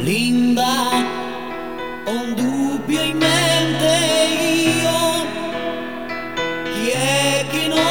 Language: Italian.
Linda, ho un dubbio in mente io, chi è che non